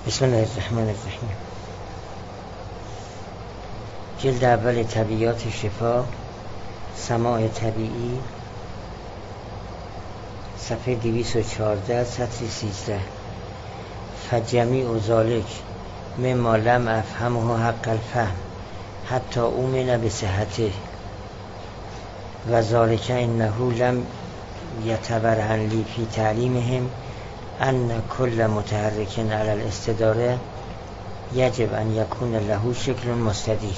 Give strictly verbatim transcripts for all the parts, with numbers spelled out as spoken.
بسم الله الرحمن الرحیم. جلد اول طبیعیات شفا، سماع طبیعی، صفحه دویست و چهارده، سطر سیزده. فجمیع ذالک مما لم افهمه حق الفهم حتی اومن بصحته و ذالک انه لم یتبرهن لی فی تعلیمهم ان کل متحرک علی الاستداره یجب ان یکون له شکل مستدیر.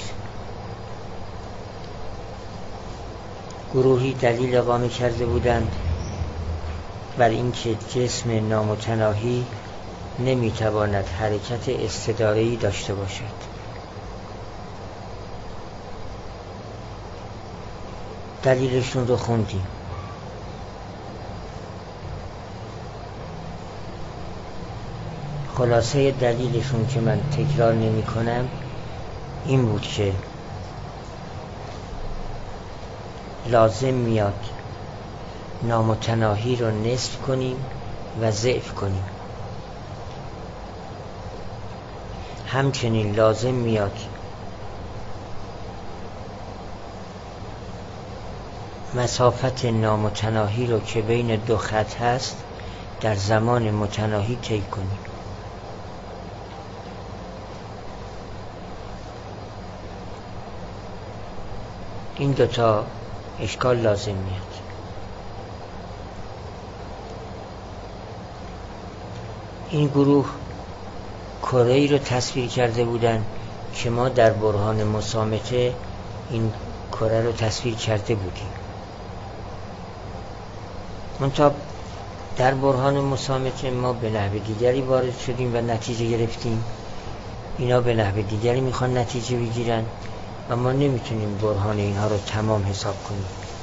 گروهی دلیل اقامه کرده بودند بر اینکه جسم نامتناهی نمیتواند حرکت استداره‌ای داشته باشد. دلیلشون رو خوندیم. خلاصه دلیلشون که من تکرار نمی کنم این بود که لازم میاد نامتناهی رو نصف کنیم و ضعف کنیم. همچنین لازم میاد مسافت نامتناهی رو که بین دو خط هست در زمان متناهی طی کنیم. این دوتا اشکال لازم میاد. این گروه کره‌ای رو تصویر کرده بودن که ما در برهان مسامته این کره رو تصویر کرده بودیم. منتها در برهان مسامته ما به نحو دیگری وارد شدیم و نتیجه گرفتیم. اینا به نحو دیگری میخوان نتیجه بگیرن و ما نمیتونیم برهان اینها رو تمام حساب کنیم.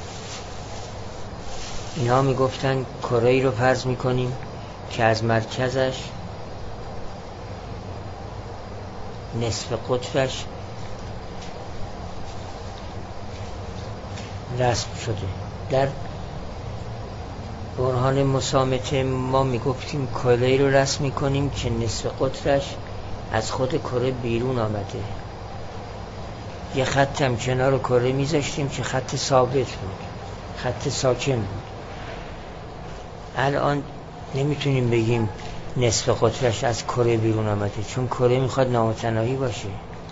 اینها میگفتن کره‌ای رو فرض میکنیم که از مرکزش نصف قطبش رسم شده. در برهان مسامته ما میگفتیم کره‌ای رو رسم میکنیم که نصف قطبش از خود کره بیرون آمده. یه خط هم کنار کره میذاشتیم که خط ثابت بود، خط ساکن بود. الان نمیتونیم بگیم نصف قطرش از کره بیرون آمده، چون کره میخواد نامتناهی باشه.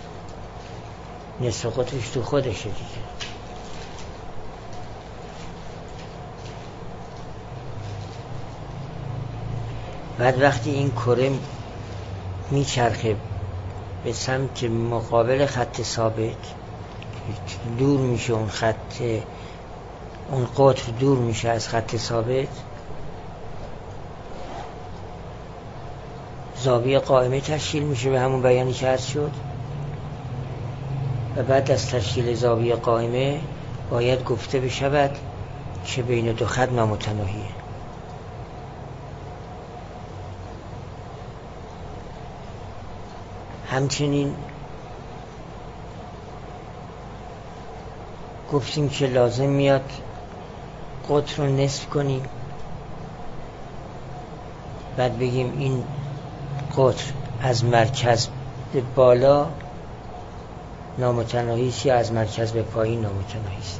نصف قطرش تو خودشه دیگه. بعد وقتی این کره میچرخه به سمت مقابل خط ثابت، دور میشه اون خط، اون قطر دور میشه از خط ثابت، زاویه قائمه تشکیل میشه به همون بیانی که عرض شد. و بعد از تشکیل زاویه قائمه باید گفته بشود که بین دو خط نامتناهیه. همچنین گفتیم که لازم میاد قطر رو نصف کنیم، بعد بگیم این قطر از مرکز به بالا نامتناهی است یا از مرکز به پایین نامتناهی است.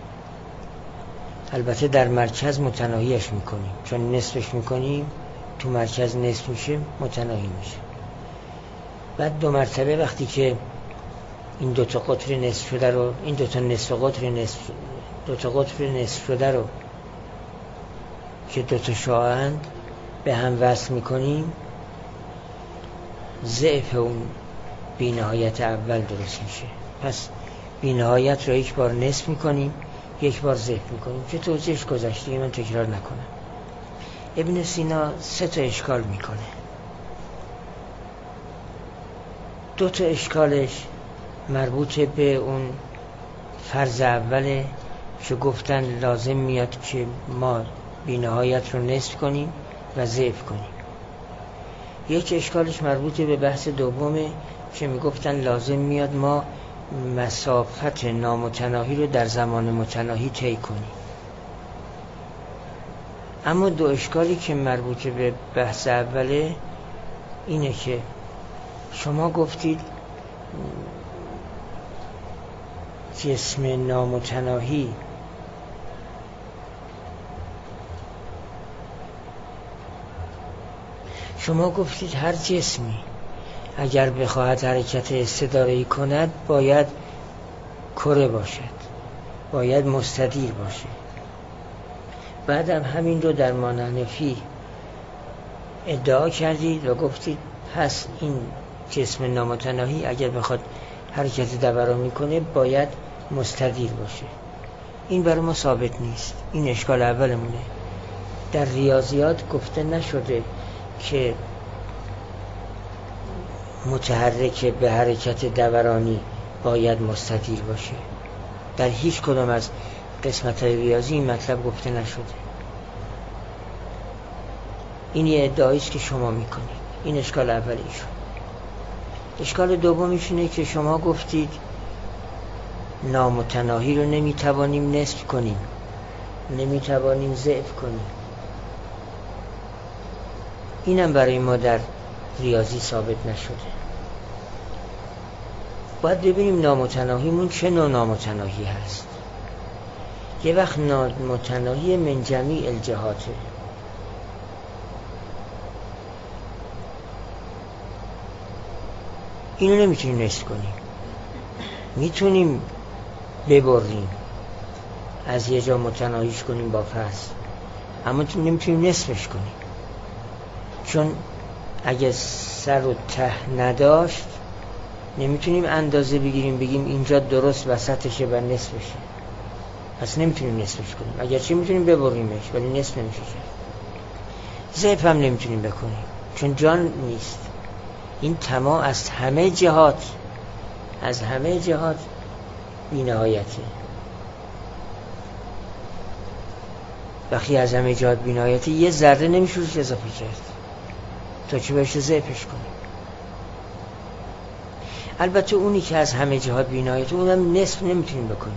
البته در مرکز متناهیش میکنیم، چون نصفش میکنیم تو مرکز نصف میشه، متناهی میشه. بعد دو مرتبه وقتی که این دوتا قطر نصف شده رو، این دوتا نصف قطر نصف دوتا قطر نصف شده رو که دوتا شعاعند به هم وصل میکنیم، ضعف اون بی نهایت اول درست میشه. پس بی نهایت رو یک بار نصف میکنیم، یک بار ضعف میکنیم که توضیحش گذشته، من تکرار نکنم. ابن سینا سه تا اشکال میکنه. دو تا اشکالش مربوط به اون فرض اوله که گفتن لازم میاد که ما بی نهایت رو نصف کنیم و ضعف کنیم. یک اشکالش مربوط به بحث دومه که میگفتن لازم میاد ما مسافت نامتناهی رو در زمان متناهی طی کنیم. اما دو اشکالی که مربوط به بحث اوله اینه که شما گفتید جسم نامتناهی شما گفتید هر جسمی اگر بخواهد حرکت استداره‌ای کند باید کره باشد، باید مستدیر باشه. بعدم همین رو در مانحنفی ادعا کردید و گفتید پس این جسم نامتناهی اگر بخواد حرکت دورانی کنه باید مستدیر باشه. این برای ما ثابت نیست. این اشکال اولمونه. در ریاضیات گفته نشده که متحرک به حرکت دورانی باید مستدیر باشه. در هیچ کدام از قسمت‌های ریاضی این مطلب گفته نشده. این یه ادعایی است که شما میکنید. این اشکال اولیشون. اشکال دومیش اینه که شما گفتید نامتناهی رو نمیتوانیم نصف کنیم، نمیتوانیم ضعف کنیم. اینم برای ما در ریاضی ثابت نشده. باید ببینیم نامتناهیمون چه نوع نامتناهی هست. یه وقت نامتناهی من جمیع الجهاته، اینو نمیتونیم نصف کنیم. میتونیم ببریم، از یه جا متناهیش کنیم با فصل، اما نمیتونیم نصفش کنیم، چون اگه سر و ته نداشت نمیتونیم اندازه بگیریم بگیم اینجا درست وسطشه و نصفشه. پس نمیتونیم نصفش کنیم. اگرچه میتونیم ببریمش ولی نصف نمیشه. ضعف هم نمیتونیم بکنیم چون جان نیست. این تمام از همه جهات از همه جهات بی‌نهایته. وقتی از همه جهات بی‌نهایته یه ذره نمیشه روش اضافه کرد تا چه بشه ضعفش کنیم. البته اونی که از همه جهات بی‌نهایته اونم نصف نمیتونیم بکنیم.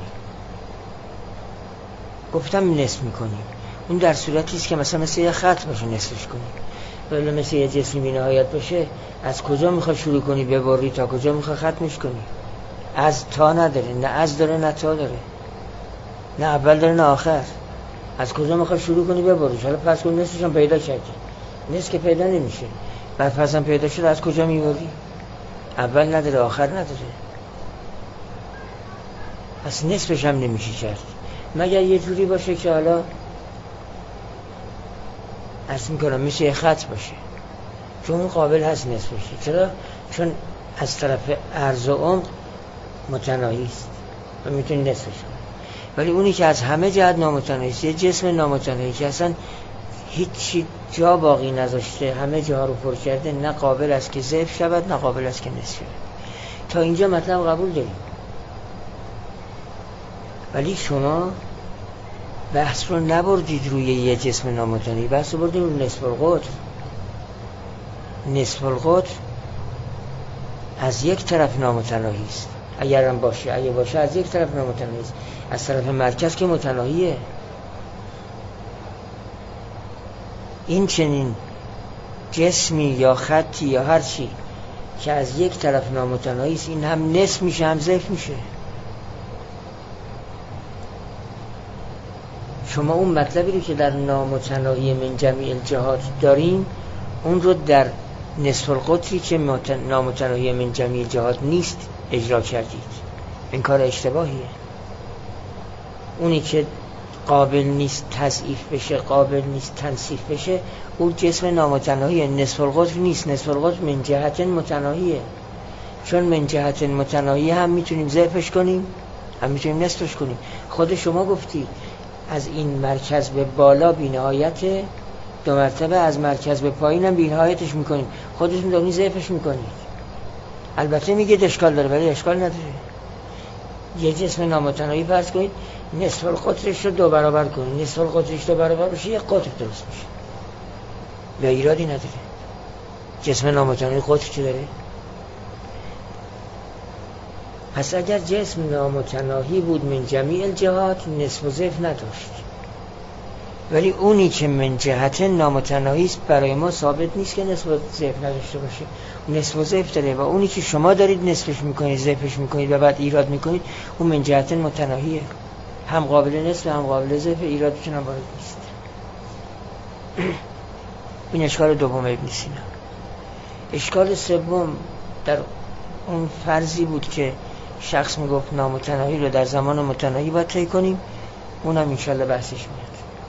گفتم نصف میکنیم. اون در صورتی است که مثلا مثل یه خط باشه نصفش کنیم. ولی مثل یه جسم بی‌نهایت باشه از کجا میخوای شروع کنی ببری تا کجا میخوای ختمش کنی؟ از تا نداره، نه از داره نه تا داره، نه اول داره نه آخر. از کجا میخوای شروع کنی ببری؟ حالا پس کن نصفش هم پیدا کردی، نصف که پیدا نمیشه، بعد پس هم پیدا شد از کجا میبری؟ اول نداره آخر نداره. پس نصفش هم نمیشه کرد مگر یه جوری باشه که حالا اصلا میکنم مثل یه خط باشه، چون اون قابل هست نصف بشه. چرا؟ چون از طرف عرض و عمق متناهی است و میتونی نصفش کنی. ولی اونی که از همه جهت نامتناهی است، یه جسم نامتناهی که اصلا هیچی جا باقی نذاشته، همه جاها رو پر کرده، نه قابل است که ضعف شود نه قابل است که نصف شود. تا اینجا مطلب قبول داریم. ولی شما بحث رو نبردید روی یه جسم نامتناهی، بحث رو بردید روی نصف القطر. نصف القطر از یک طرف نامتناهی است، اگر هم باشه اگه باشه از یک طرف نامتناهی است، از طرف مرکز که متناهیه. این چنین جسمی یا خطی یا هر چی که از یک طرف نامتناهی است، این هم نصف میشه هم ضعف میشه. شما اون مطلبی رو که در نامتناهی من جمیع الجهات داریم اون رو در نصف القطری که نامتناهی من جمیع الجهات نیست اجرا کردید. این کار اشتباهیه. اونی که قابل نیست تضعیف بشه، قابل نیست تنصیف بشه، اون جسم نامتناهیه. نصف القطر نیست. نصف القطر من جهت متناهیه. چون من جهت متناهیه هم میتونیم ضعفش کنیم هم میتونیم نصفش کنیم. خود شما گفتی از این مرکز به بالا بی‌نهایت، دو مرتبه از مرکز به پایین هم بی‌نهایتش میکنیم. خودتون دارین ضعفش میکنید. البته میگید اشکال داره ولی اشکال نداره. یه جسم نامتناهی فرض کنید نصف القطرش رو دو برابر کنید، نصف القطرش دو برابر بشه یک قطر درست میشه، به ایرادی نداره. جسم نامتناهی قطر چی داره؟ پس اگر جسم نامتناهی بود من جمیع الجهات نصف و ضعف نداشت. ولی اونی که من جهت نامتناهی است برای ما ثابت نیست که نسبت ضعف نداشته باشه. نسبت ضعف داره و اونی که شما دارید نسبش میکنید، ضعفش میکنید و بعد ایراد میکنید، اون من جهت متناهیه، هم قابل نسب هم قابل ضعف، ایرادشون هم وارد نیست. این اشکال دوم ابن سینا. اشکال سوم در اون فرضی بود که شخص میگفت نامتناهی رو در زمان متناهی باید طی کنیم، اونم انشالله بحثش میاد.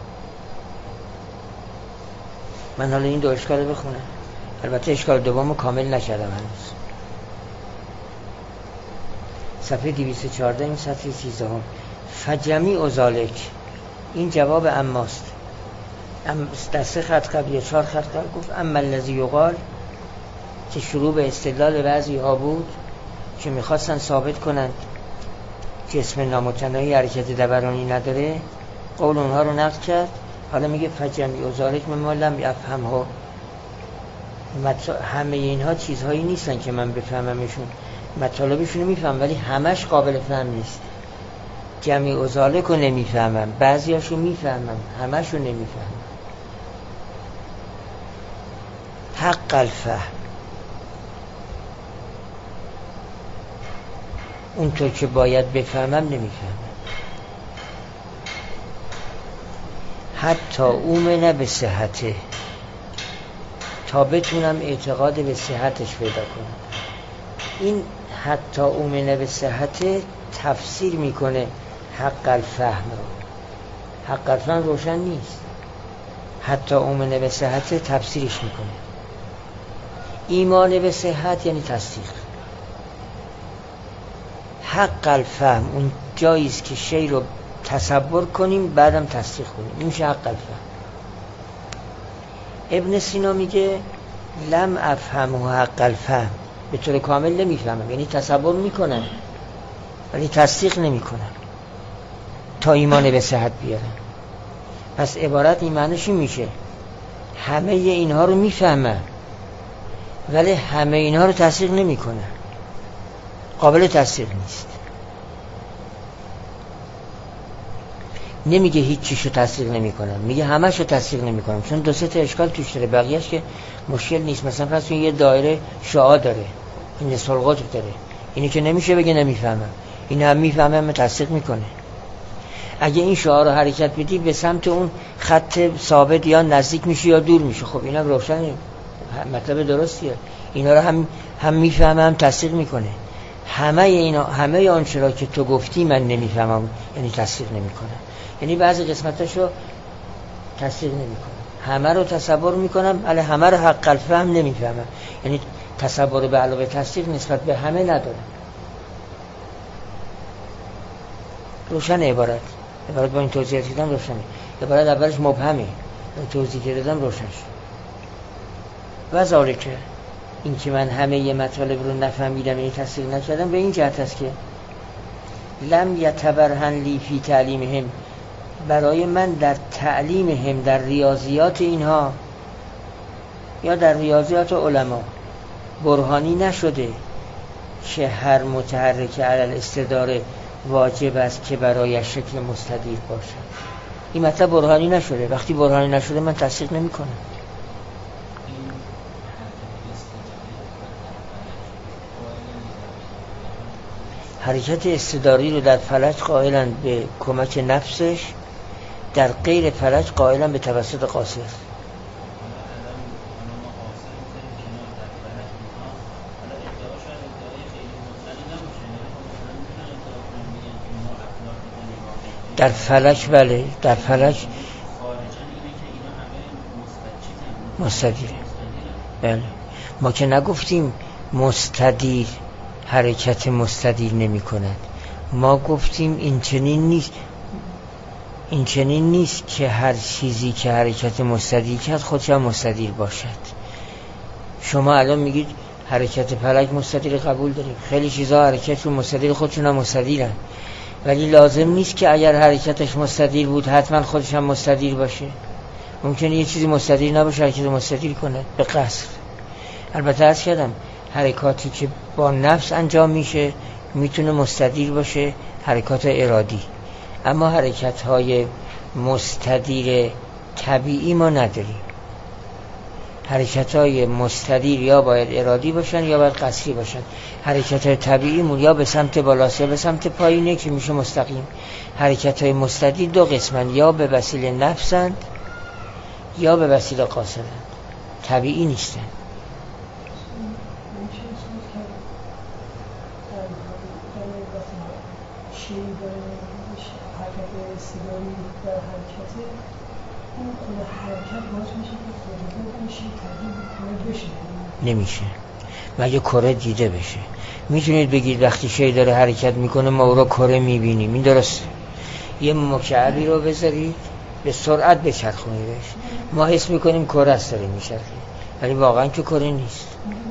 من حالا این دو اشکال رو بخونم، البته اشکال دوم رو کامل نکردم هنوز. صفحه دویست و چهارده این سطح سیزده هم. فجمیع ذالک، این جواب اماست. ام در سه خط قبل چهار خط قبل گفت اما الذی یقال، که شروع به استدلال بعضی ها بود که میخواستن ثابت کنند جسم نامتناهی حرکت دورانی نداره، قول اونها رو نقد کرد. حالا میگه فجمیع ذالک مما لم یفهمه، همه اینها چیزهایی نیستن که من بفهممشون، مطالبشون رو میفهم ولی همش قابل فهم نیست. جمیع ذالک رو نمیفهمم، بعضیاشو میفهمم، همش رو نمیفهمم. حق الفهم، اونطور که باید بفهمم نمیفهمم. حتی اومنه به صحته، تا بتونم اعتقاد به صحتش پیدا کنم. این حتی اومنه به صحته تفسیر میکنه حق الفهم رو. حق الفهم روشن نیست، حتی اومنه به صحته تفسیرش میکنه. ایمان به صحت یعنی تصدیق. حق الفهم اون جاییست که شی رو تصور کنیم بعدم تصدیق کنیم، این میشه حق الفهم. ابن سینا میگه لم افهمه حق الفهم، به طور کامل نمیفهمم، یعنی تصور میکنم ولی تصدیق نمیکنم تا ایمان به صحت بیارم. پس عبارت این معنیش میشه همه اینها رو میفهمم ولی همه اینها رو تصدیق نمیکنم، قابل تصدیق نیست. نمیگه هیچ چیشو تصدیق نمیکنم، میگه همه‌شو تصدیق نمیکنم، چون دو سه تا اشکال توش داره، بقیه‌اش که مشکل نیست. مثلا فرض کن یه دایره شعاع داره، این نصف القطر داره، اینی که نمیشه بگه نمیفهمم، این هم میفهمم تصدیق میکنه. اگه این شعاع رو حرکت بدی به سمت اون خط ثابت یا نزدیک میشه یا دور میشه، خب اینم روشنه، مطلب درستیه. اینا رو هم هم میفهمم تصدیق میکنه. همه اینا، همه آن چرا که تو گفتی من نمیفهمم، یعنی تصدیق نمیکنم. یعنی بعضی قسمتاشو تصدیق نمیکنم، همه رو تصور میکنم ولی همه رو حق الفهم نمیفهمم، یعنی تصور به علاوه تصدیق نسبت به همه ندارم. روشن عبارت عبارت با این توضیحاتی دادم روشنه. عبارت اولش مبهمه، توضیح که دادم روشن شد. و ذالک، این که من همه ی مطالب رو نفهمیدم یعنی تصدیق نکردم، به این جهت است که لم یتبرهن لی فی تعلیمهم، برای من در تعلیمهم، در ریاضیات اینها یا در ریاضیات علما برهانی نشده که هر متحرک علی الاستداره واجب است که برای شکل مستدیر باشد. این مطلب برهانی نشده. وقتی برهانی نشده من تصدیق نمی کنم. حرکت استداری رو در فلک قائلن به کمک نفسش، در غیر فلک قائلن به توسط قاصر. در فلک بله، در فلک مستدیره. بله، ما که نگفتیم مستدیر حرکت مستدیر نمی کند، ما گفتیم این چنین نیست، این چنین نیست که هر چیزی که حرکت مستدیر کرد خودش هم مستدیر باشد. شما الان میگید حرکت فلک مستدیر قبول داریم، خیلی چیزا حرکت رو مستدیر خودشون هم مستدیرن، ولی لازم نیست که اگر حرکتش مستدیر بود حتما خودش هم مستدیر باشه. ممکنه یه چیزی مستدیر نباشه حرکت مستدیر کنه به قصر. البته عرض کردم حرکاتی که با نفس انجام میشه میتونه مستدیر باشه، حرکات ارادی. اما حرکت های مستدیر طبیعی ما نداریم. حرکت‌های مستدیر یا باید ارادی باشن یا باید قصری باشن. حرکت‌های طبیعی مون یا به سمت بالاست یا به سمت پایینه که میشه مستقیم. حرکت‌های مستدیر دو قسمن، یا به وسیله نفسند یا به وسیله قاصدند، طبیعی نیستن. نمیشه مگه کره دیده بشه. میتونید بگید وقتی شی داره حرکت میکنه ما او رو کره میبینیم، این درسته. یه مکعبی رو بذارید به سرعت بچرخونیدش، ما حس میکنیم کره است داره میچرخه، ولی واقعا که کره نیست.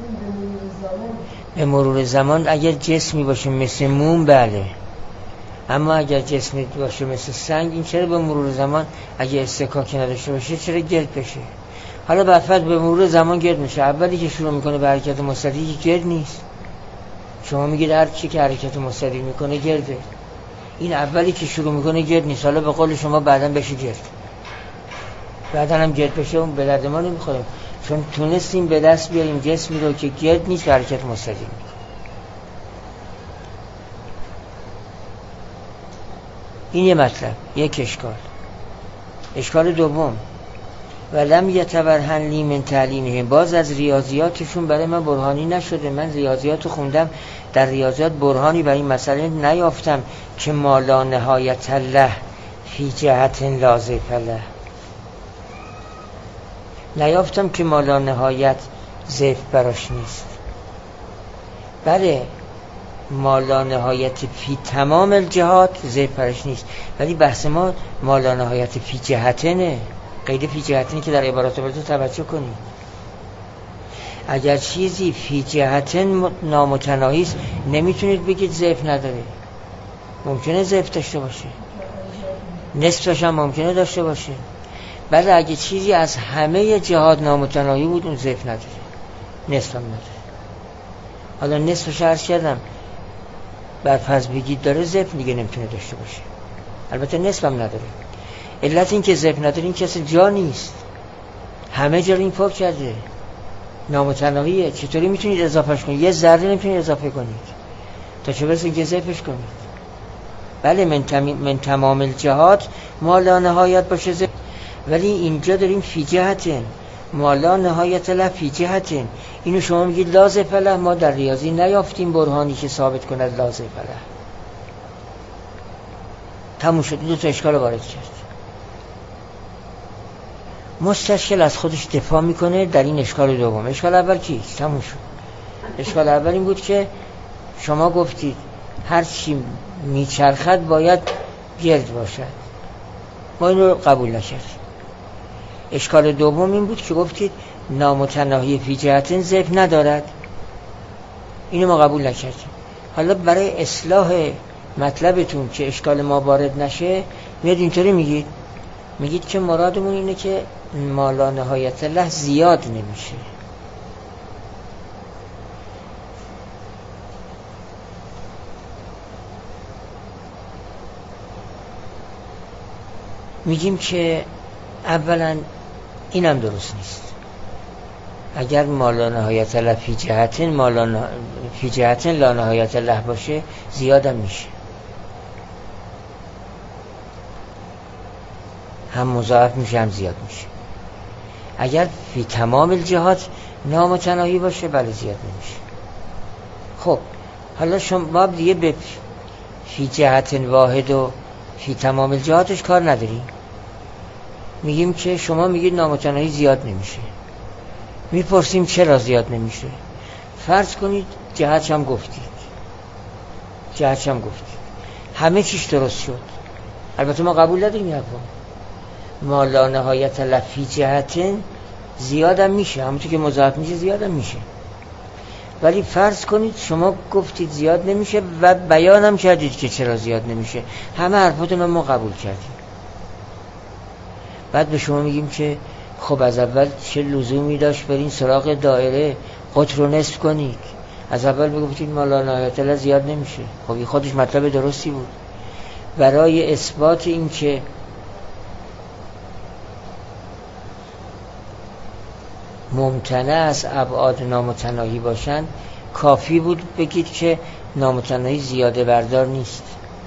به مرور زمان اگر جسمی باشه مثل موم بله، اما اگر جسمی باشه مثل سنگ، این چرا به مرور زمان اگه استکاکی نداشته باشه چرا گرد بشه؟ حالا برفت به مرور زمان گرد میشه. اولی که شروع میکنه به حرکت مستدیر گرد نیست. شما میگید هر چی که حرکت مستدیر میکنه گرده، این اولی که شروع میکنه گرد نیست. حالا به قول شما بعداً بشه گرد، بعداً هم گرد بشه، اون به درد ما نمیخوره، چون تونستیم به دست بیاریم جسمی رو که گرد نیست حرکت مستدیر میکنه. این یه مطلب، یک اشکال. اشکال دوم، ولم یتبرهن لی من تعلینه، باز از ریاضیاتشون برای من برهانی نشده. من ریاضیات خوندم، در ریاضیات برهانی برای این مسئله نیافتم که ما لا نهایت له فی جهت لا ضیف له، نیافتم که ما لا نهایت ضیف براش نیست. بله ما لا نهایت فی تمام الجهات ضیف براش نیست، ولی بحث ما ما لا نهایت فی جهتنه، قید فی جهتنی که در عبارات براتون توجه کنید. اگر چیزی فی جهتن نامتناهی است نمیتونید بگید ضعف نداره، ممکنه ضعف داشته باشه، نصفش هم ممکنه داشته باشه. بله اگه چیزی از همه جهات نامتناهی بود اون ضعف نداره، نصف هم نداره. حالا نصفش عرض کردم، بر فرض بگید داره، ضعف دیگه نمیتونه داشته باشه، البته نصف هم نداره. علت این که ضعف نداره این کسی جا نیست، همه جا رو این پاک کرده، نامتناهیه. چطوری میتونید اضافهش کنید؟ یه ذره نمیتونید اضافه کنید تا چه برسه که ضعفش کنید. بله من, تم... من تمام الجهات ما لا نهایت باشه ضعف، ولی اینجا داریم فی جهتن ما لا نهایت له فی جهتن. اینو شما میگید لا ضعف له، ما در ریاضی نیافتیم برهانی که ثابت کند لا ضعف له. تموم شد، دو تا اشکال وارد کرد. مستشکل از خودش دفاع میکنه در این اشکال دوم. اشکال اول کیست؟ تموم شد. اشکال اول این بود که شما گفتید هر چی میچرخد باید گرد باشد، ما این رو قبول نکردیم. اشکال دوم این بود که گفتید نامتناهی فی جهتن ضعف ندارد، اینو ما قبول نکردیم. حالا برای اصلاح مطلبتون که اشکال ما وارد نشه میاد اینطوری میگید، میگید که مرادمون اینه که ما لا نهایت له زیاد نمیشه. میگیم که اولا اینم درست نیست. اگر ما لا نهایت له فی جهتن ما لا نه... فی جهتن لا نهایت له باشه زیادم میشه، هم مضاعف میشه هم زیاد میشه. اگر فی تمام الجهات نامتناهی باشه بله زیاد نمیشه. خب حالا شما دیگه به فی جهت واحد و فی تمام الجهاتش کار نداریم. میگیم که شما میگید نامتناهی زیاد نمیشه، میپرسیم چرا زیاد نمیشه. فرض کنید جهتش هم گفتید، جهتش هم گفتید همه چیش درست شد، البته ما قبول نداریم یه ما لا نهایت له فی جهتن زیادم میشه، همونطور که مضاعف میشه زیادم میشه. ولی فرض کنید شما گفتید زیاد نمیشه و بیانم کردید که چرا زیاد نمیشه، همه حرفاتون ما قبول کردیم. بعد به شما میگیم که خب از اول چه لزومی داشت برین سراغ دایره قطر رو نصف کنید، از اول بگفتید ما لا نهایت له زیاد نمیشه. خب این خودش مطلب درستی بود. برای اثبات این که ممتنع از ابعاد نامتناهی باشند، کافی بود بگید که نامتناهی زیاده بردار نیست.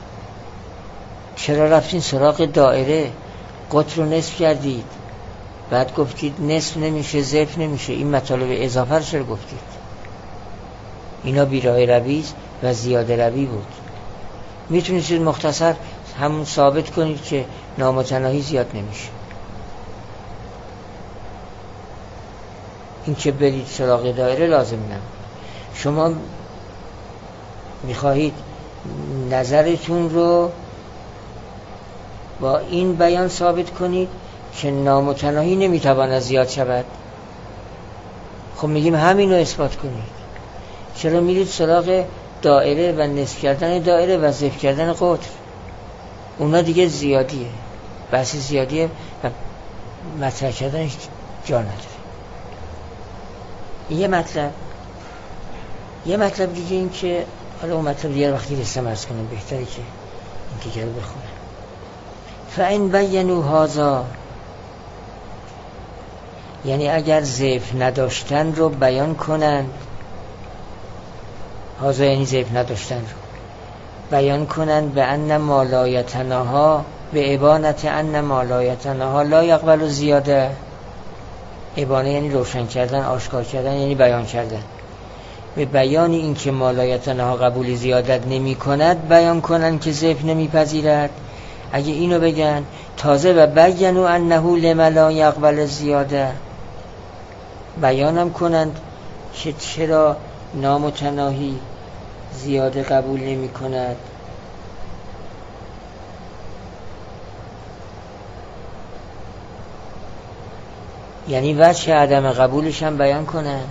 چرا رفتین سراغ دایره؟ قطر رو نصف کردید، بعد گفتید نصف نمیشه، ضعف نمیشه. این مطالب اضافه رو چرا گفتید؟ اینا بیراه روی و زیاده روی بود. میتونید مختصر همون ثابت کنید که نامتناهی زیاد نمیشه. این که برید سراغ دایره لازم نمید. شما میخواهید نظرتون رو با این بیان ثابت کنید که نامتناهی نمیتواند زیاد شود. خب میگیم همین رو اثبات کنید. چرا میرید سراغ دایره و نصف کردن دایره و ضعف کردن قطر؟ اونا دیگه زیادیه، بحث زیادیه و مطرح کردنش جا نداره. یه مطلب یه مطلب دیگه این که حالا اون مطلب دیگه وقتی رسم عرض کنم بهتره که این دیگه رو بخونم. فَإِنْ بَيَّنُوا هَذَا، یعنی اگر ضعف نداشتن رو بیان کنند، هذا یعنی ضعف نداشتن رو بیان کنند، به ان ما لا یتناها، به ابانت ان ما لا یتناها لا یقبل زیاده. ابانه یعنی روشن کردن، آشکار کردن، یعنی بیان کردن. به بیان این که ما لا یتناها قبول زیادت نمی کند بیان کنند که ضعف نمی پذیرد. اگه اینو بگن تازه و بینو انه لما لا یقبل زیاده، بیانم کنند که چرا نامتناهی زیاده قبول نمی کند. یعنی وجه عدم قبولش هم بیان کنند.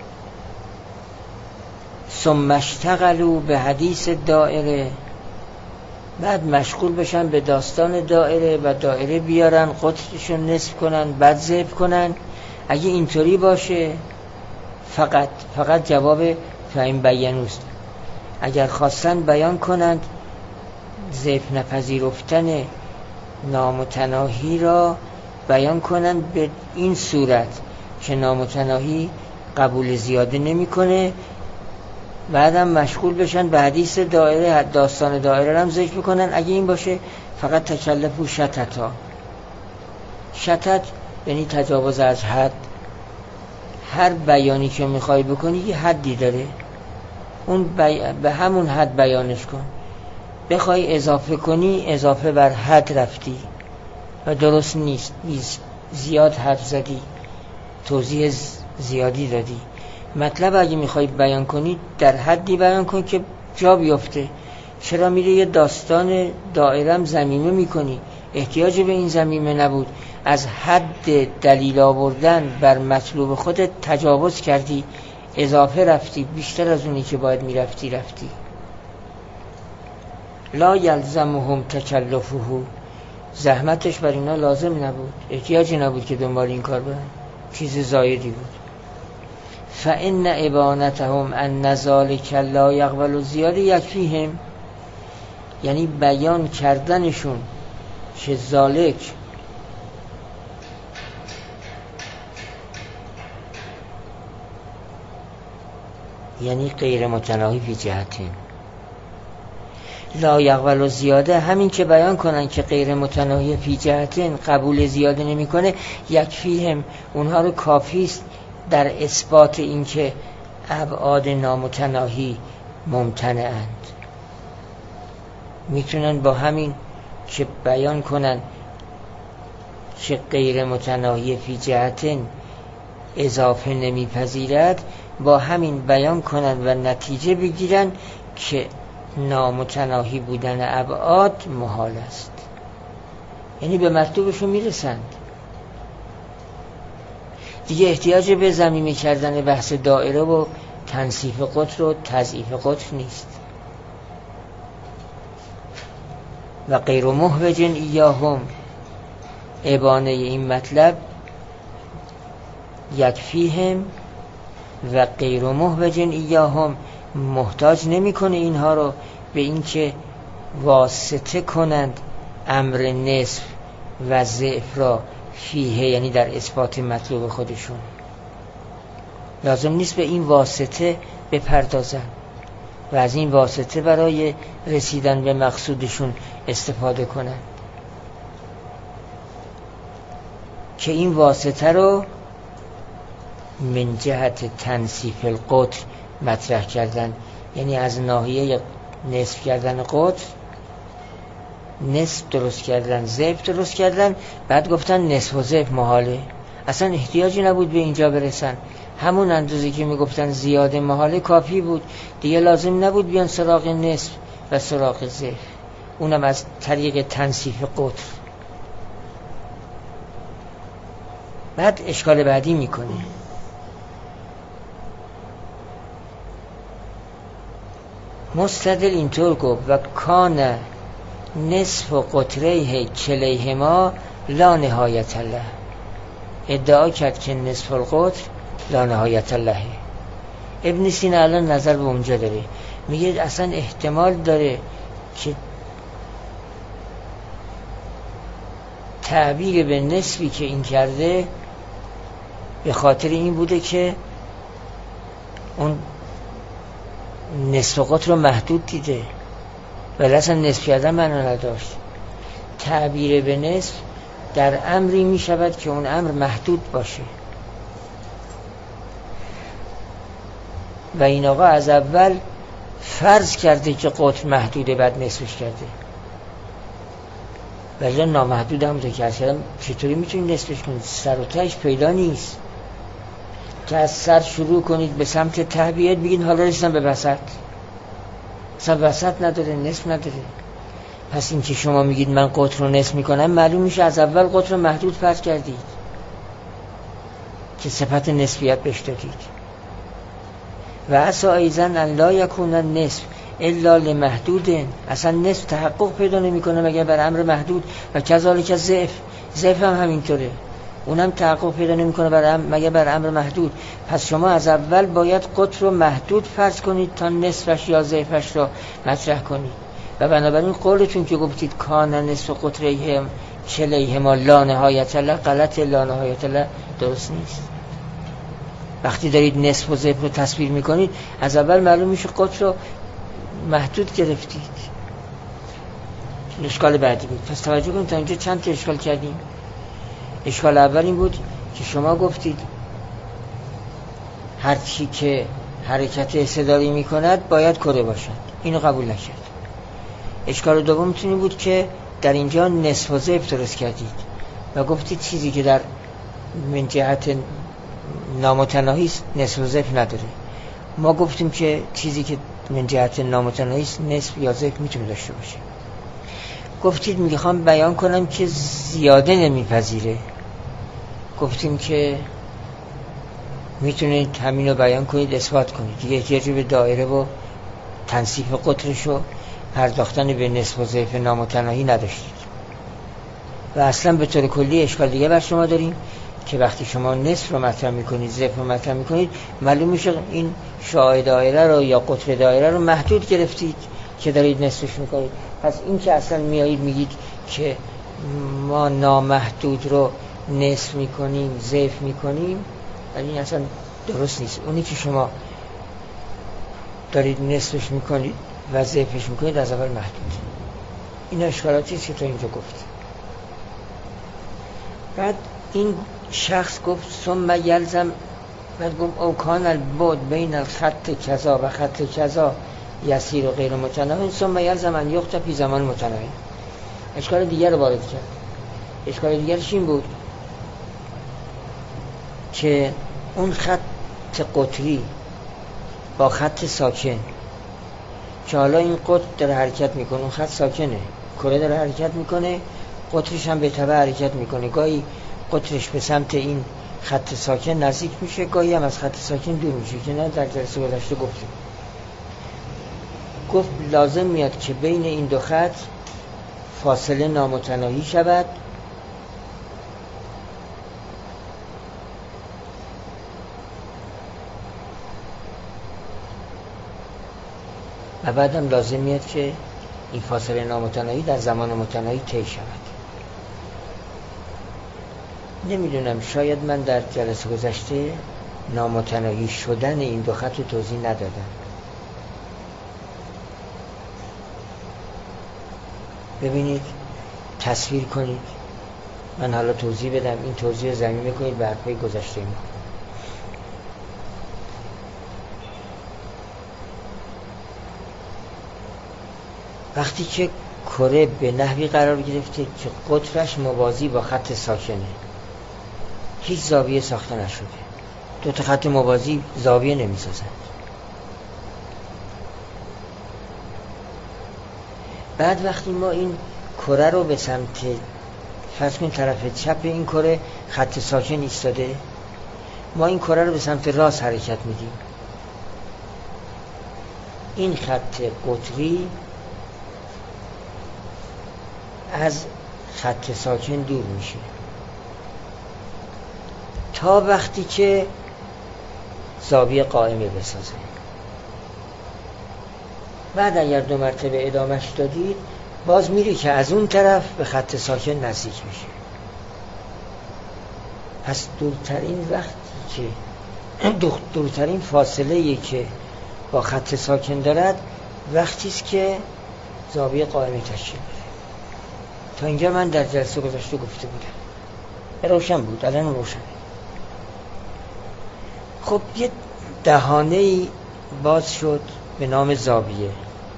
ثم اشتغلوا به حدیث دائره، بعد مشغول بشن به داستان دائره و دائره بیارن، قطرشون نصف کنن، بعد ضعف کنن. اگه اینطوری باشه فقط فقط جواب فاین بینوست. اگر خواستن بیان کنند ضعف نپذیرفتن نامتناهی را بیان کنند به این صورت که نامتناهی قبول زیاده نمیکنه، بعدم مشغول بشن به حدیث دائره، داستان دائره هم ذکر بکنن. اگه این باشه فقط تکلف و شتتا. شتت یعنی تجاوز از حد. هر بیانی که میخوای بکنی یه حدی داره، اون بی... به همون حد بیانش کن. بخوای اضافه کنی اضافه بر حد رفتی و درست نیست. زیاد حرف زدی، توضیح زیادی دادی. مطلب اگه میخوای بیان کنی در حدی بیان کن که جا بیفته. چرا میره یه داستان دائرم ضمیمه میکنی؟ احتیاج به این ضمیمه نبود. از حد دلیل آوردن بر مطلوب خودت تجاوز کردی، اضافه رفتی، بیشتر از اونی که باید میرفتی رفتی. لا یلزمهم تکلفه، زحمتش بر اینا لازم نبود، احتیاجی نبود که دنبال این کار برن، چیز زایدی بود. فإن ابانتهم ان ذلک لا یقبل زیاده یکفیهم، یعنی بیان کردنشون که ذالک یعنی غیر متناهی فی جهتین لا یقبل زیاده، همین که بیان کنن که غیر متناهی فی جهتین قبول زیاده نمیکنه، یکفیهم اونها رو کافی است در اثبات این که ابعاد نامتناهی ممتنعند. میتونن با همین که بیان کنن که غیر متناهی فی جهتین اضافه نمیپذیرد، با همین بیان کنن و نتیجه بگیرن که نامتناهی بودن ابعاد محال است. یعنی به مطلوبشون میرسند. دیگه احتیاج به ضمیمه کردن بحث دائره و تنصیف قطر و تضعیف قطر نیست. و غیر محوج ایاهم، ابانه این مطلب یکفیهم و غیر محوج ایاهم، محتاج نمیکنه اینها رو به اینکه واسطه کنند امر نصف و ضعف را فیه، یعنی در اثبات مطلوب خودشون. لازم نیست به این واسطه بپردازن و از این واسطه برای رسیدن به مقصودشون استفاده کنن، که این واسطه رو من جهت تنصیف القطر مطرح کردن، یعنی از ناحیه نصف کردن قطر نصف درست کردن، ضعف درست کردن، بعد گفتن نصف و ضعف محاله. اصلا احتیاجی نبود به اینجا برسن، همون اندازه که میگفتن زیاده محاله کافی بود دیگه، لازم نبود بیان سراغ نصف و سراغ ضعف، اونم از طریق تنصیف قطر. بعد اشکال بعدی میکنه، مستدل اینطور گفت و کان نصف قطره کلیهما لا نهایت الله، ادعا کرد که نصف القطر لا نهایت الله. ابن سینا الان نظر به اونجا داره، میگه اصلا احتمال داره که تعبیر به نصفی که این کرده به خاطر این بوده که اون نصف قطر رو محدود دیده، ولی اصلا نصف کردن معنا نداشت. تعبیر به نصف در امری می شود که اون امر محدود باشه و این آقا از اول فرض کرده که قطر محدوده، بعد نصفش کرده، ولی نامحدود هم ده کردم. چطوری میتونید نصفش کنید؟ سر و تهش پیدا نیست که از سر شروع کنید به سمت ته بیاد بگید حالا رسیدم به وسط، اصلا وسط نداره، نصف نداره. پس این که شما میگید من قطر رو نصف میکنم، معلوم میشه از اول قطر رو محدود فرض کردید که صفت نسبیت بهش دادید. و اصلا ایزن ان لا یکون نصف الا لمحدود، اصلا نصف تحقق پیدا نمیکنه مگر بر امر محدود. و کذالک ضعف، ضعف هم همینطوره، اونم تحقق پیدا نمیکنه بر امر مگر بر امر محدود. پس شما از اول باید قطر رو محدود فرض کنید تا نصفش یا ضعفش رو مطرح کنید. و بنابراین قولتون که گفتید کان نصف قطره کلیهما لا نهایت الله، غلط، لا نهایت الله درست نیست. وقتی دارید نصف و ضعف رو تصویر میکنید از اول معلوم میشه قطر رو محدود گرفتید. اشکال بعدی بود. پس توجه کنید تا اینجا چند تا اشکال کردیم. اشکال اول این بود که شما گفتید هر چی که حرکت استداری میکند باید کره باشد، اینو قبول نکرد. اشکال دوم میتونی بود که در اینجا نصف و ضعف درست کردید و گفتید چیزی که در من جهت نامتناهی است نصف و ضعف نداره. ما گفتیم که چیزی که من جهت نامتناهی است نصف یا ضعف میتونه داشته باشه. گفتید میخوام بیان کنم که زیاده نمیپذیره، گفتیم که میتونید همین رو بیان کنید، اثبات کنید، دیگه احتیاجی به دایره و تنصیف قطرش و پرداختن به نصف و ضعف نامتناهی نداشتید. و اصلا به طور کلی اشکال دیگه بر شما داریم که وقتی شما نصف رو مطرح میکنید، ضعف رو مطرح میکنید، معلوم میشه این شعاع دایره رو یا قطر دایره رو محدود گرفتید که دارید نصفش میکنید. پس این که اصلا میایید میگید که ما نامحدود رو نصف میکنیم، ضعف میکنیم، این اصلا درست نیست. اونی که شما دارید نصفش میکنید و ضعفش میکنید از اول محدود. این اشکالاتی است که تا اینجا گفت. بعد این شخص گفت ثم یلزم، بعد گفت او کان البعد بین الخط کذا و خط کذا یسیر و غیر متناهی ثم یلزم ان یخطئ فی زمان متناهی. اشکال دیگر رو وارد کرد. اشکال دیگرش این بود که اون خط قطری با خط ساکن که حالا این قطر داره حرکت میکنه، اون خط ساکنه، کره داره حرکت میکنه، قطرش هم به تبع حرکت میکنه، گاهی قطرش به سمت این خط ساکن نزدیک میشه، گاهی هم از خط ساکن دور میشه که نه در جلسه گذشته گفتیم. گفت لازم میاد که بین این دو خط فاصله نامتناهی شود و بعدم لازم میاد که این فاصله نامتناهی در زمان متناهی طی شود. نمیدونم، شاید من در جلسه گذشته نامتناهی شدن این دو خط رو توضیح ندادن. ببینید، تصویر کنید، من حالا توضیح بدم، این توضیح زمینه کنید به حرفای گذشته ما. وقتی که کره به نحوی قرار گرفته که قطرش موازی با خط ساکنه، هیچ زاویه ساخته نشده، دو تا خط موازی زاویه نمیسازند. بعد وقتی ما این کره رو به سمت، فرض کنیم طرف چپ این کره خط ساکن ایستاده، ما این کره رو به سمت راست حرکت میدیم، این خط قطری از خط ساکن دور میشه تا وقتی که زاویه قائمه بسازه. بعد اگر دو مرتبه ادامهش دادید، باز میری که از اون طرف به خط ساکن نزدیک میشه. پس دورترین وقتی که دورترین فاصله‌ای که با خط ساکن دارد وقتی است که زاویه قائمه تشکیل بده. تا اینجا من در جلسه گذشته گفته بودم، روشن بود، الان روشنه. خب یه دهانه‌ای باز شد به نام زاویه،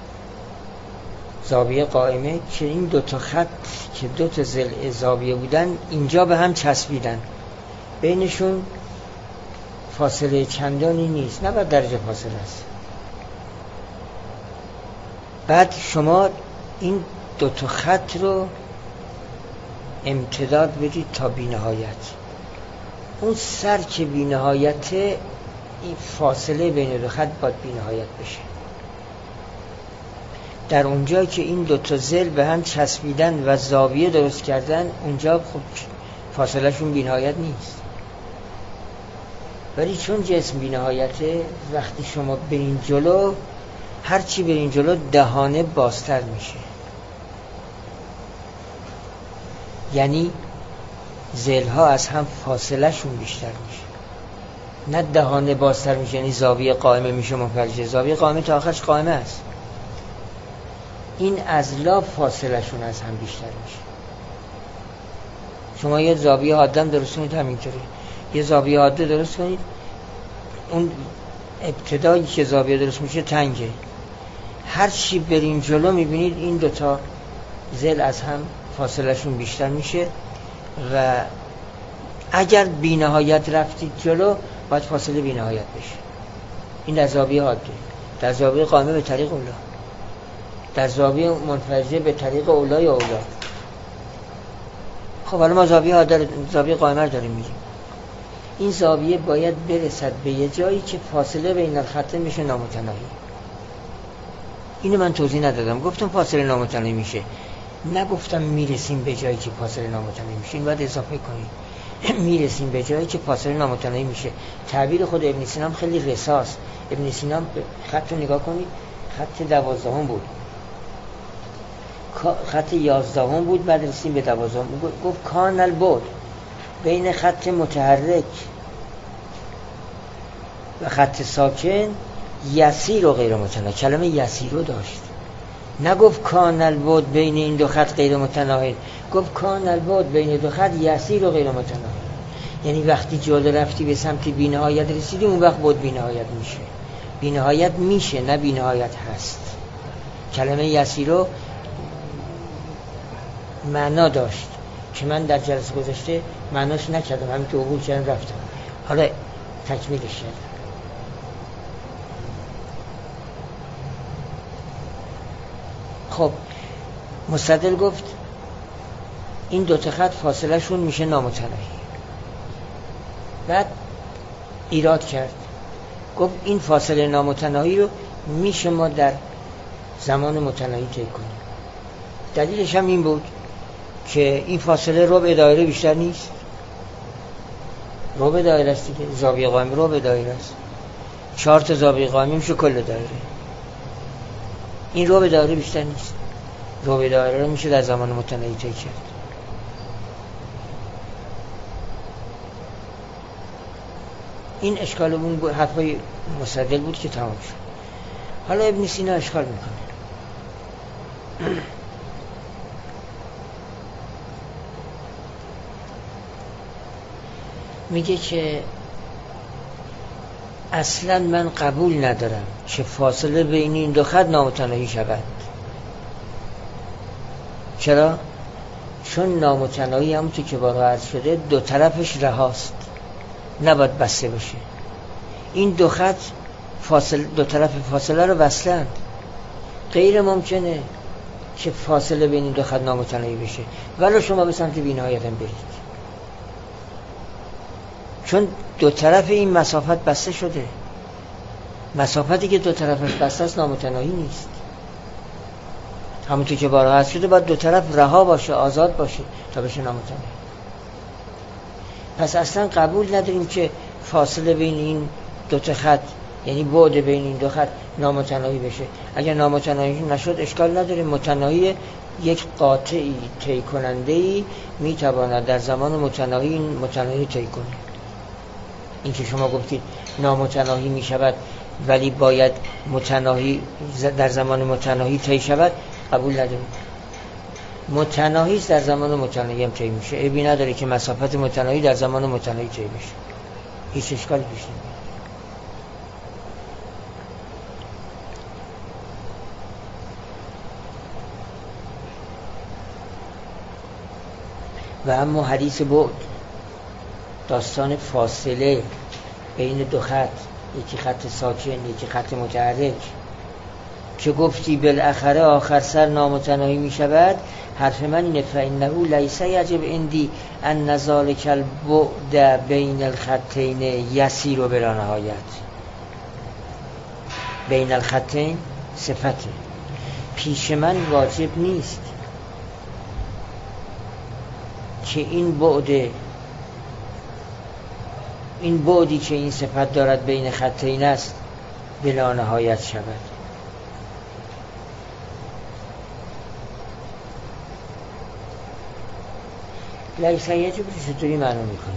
زاویه قائمه، که این دو تا خط که دو تا ضلع زاویه بودن اینجا به هم چسبیدن، بینشون فاصله چندانی نیست، نود درجه فاصله است. بعد شما این دو تا خط رو امتداد بدید تا بی‌نهایت. اون سر که بی‌نهایته، این فاصله بین دو خط باید بی‌نهایت بشه. در اونجا که این دو تا ضلع به هم چسبیدن و زاویه درست کردن، اونجا خب فاصله شون بی‌نهایت نیست. ولی چون جسم بی‌نهایته، وقتی شما برین جلو، هر چی برین جلو دهانه بازتر میشه، یعنی ضلع ها از هم فاصله شون بیشتر میشه، نه دهانه بازتر میشه، یعنی زاویه قائمه میشه منفجر. زاویه قائمه تا آخرش قائمه است، این اضلاع فاصله شون از هم بیشتر میشه. شما یه زاویه حاده درست کنید، همینطوری یه زاویه حاده درست کنید، اون ابتدایی که زاویه درست میشه تنگه، هر چی برین جلو میبینید این دوتا ضلع از هم فاصله شون بیشتر میشه و اگر بی نهایت رفتید جلو باید فاصله بی نهایت بشه. این در زاویه حاده. در زاویه قائمه به طریق اولا، در زاویه منفجر به طریق اولا یا اولا. خب حالا ما زاویه حاده، زاویه قائمه رو داریم میگیم. این زاویه باید برسد به یه جایی که فاصله بین الخطین میشه نامتناهی. اینو من توضیح ندادم، گفتم فاصله نامتناهی میشه، نگفتم میرسیم به جایی که فاصله نامتناهی میشه. این باید اضافه کنید، میرسیم به جایی که فاصله نامتناهی میشه. تعبیر خود ابن سینا خیلی رساست. ابن سینا خط رو نگاه کنید، خط دوازدهم بود، خط یازدهم بود، بعد رسیم به دوازدهم. گفت کان البعد بین خط متحرک و خط ساکن یسیر و غیر متناهی. کلمه یسیر رو داشت، نگفت کان البعد بین این دو خط غیر متناهی، گفت کان البعد بین دو خط یسیر و غیر متناهی. یعنی وقتی جلو رفتی به سمت بی‌نهایت رسیدی، اون وقت بعد بی‌نهایت میشه. بی‌نهایت میشه، نه بی‌نهایت هست. کلمه یسیر رو معنا داشت که من در جلسه گذشته معناش نکردم، همین که عبور کردم رفتم، حالا تکمیلش کردم. خب مستدل گفت این دو تا خط فاصله شون میشه نامتناهی. بعد ایراد کرد، گفت این فاصله نامتناهی رو میشه ما در زمان متناهی طی کنیم. دلیلش هم این بود که این فاصله ربع دایره بیشتر نیست. ربع دایره است دیگه، زاویه قائمه ربع دایره است، چهار تا زاویه قائمه میشه کل دایره. این ربع دایره بیشتر نیست، ربع دایره رو میشه در زمان متناهی طی کرد. این اشکال اون حرفای مستدل بود که تمام شد. حالا ابن سینا اشکال میکنه. میگه که اصلا من قبول ندارم که فاصله بین این دو خط نامتناهی شود. چرا؟ چون نامتناهی همونطور که بارها عرض شده دو طرفش رهاست، نباید بسته باشه. این دو خط فاصله، دو طرف فاصله رو بستن، غیر ممکنه که فاصله بین این دو خط نامتناهی بشه ولی شما به سمت بی‌نهایت هم برید، چون دو طرف این مسافت بسته شده. مسافتی که دو طرفش بسته است نامتناهی نیست. همونطور که بارها هست شده باید دو طرف رها باشه، آزاد باشه تا بشه نامتناهی. پس اصلا قبول نداریم که فاصله بین این دو تا خط، یعنی بعد بین این دو خط نامتناهی بشه. اگر نامتناهی نشد اشکال نداره. متناهی یک قاطعی طی کننده‌ای میتواند در زمان متناهی این متناهی طی کنه. این که شما گفتید نامتناهی میشود ولی باید متناهی در زمان متناهی طی شود، قبول نداریم. متناهی در زمان متناهی هم طی میشه. عیبی نداره که مسافت متناهی در زمان متناهی طی بشه، هیچ اشکالی پیش نمیاد. و اما حدیث بعد، داستان فاصله بین دو خط، یکی خط ساکن یکی خط متحرک، که گفتی بالاخره آخر سر نامتناهی می شود، حرف من اینه فإنه لیس یجب عندی ان ذلک البعد بین الخطین یسیر و بلا نهایت. بین الخطین صفته، پیش من واجب نیست که این بعد، این بعدی که این صفت دارد بین خطین است بلا نهایت شود. لیس یجب چطوری معلوم میکنه؟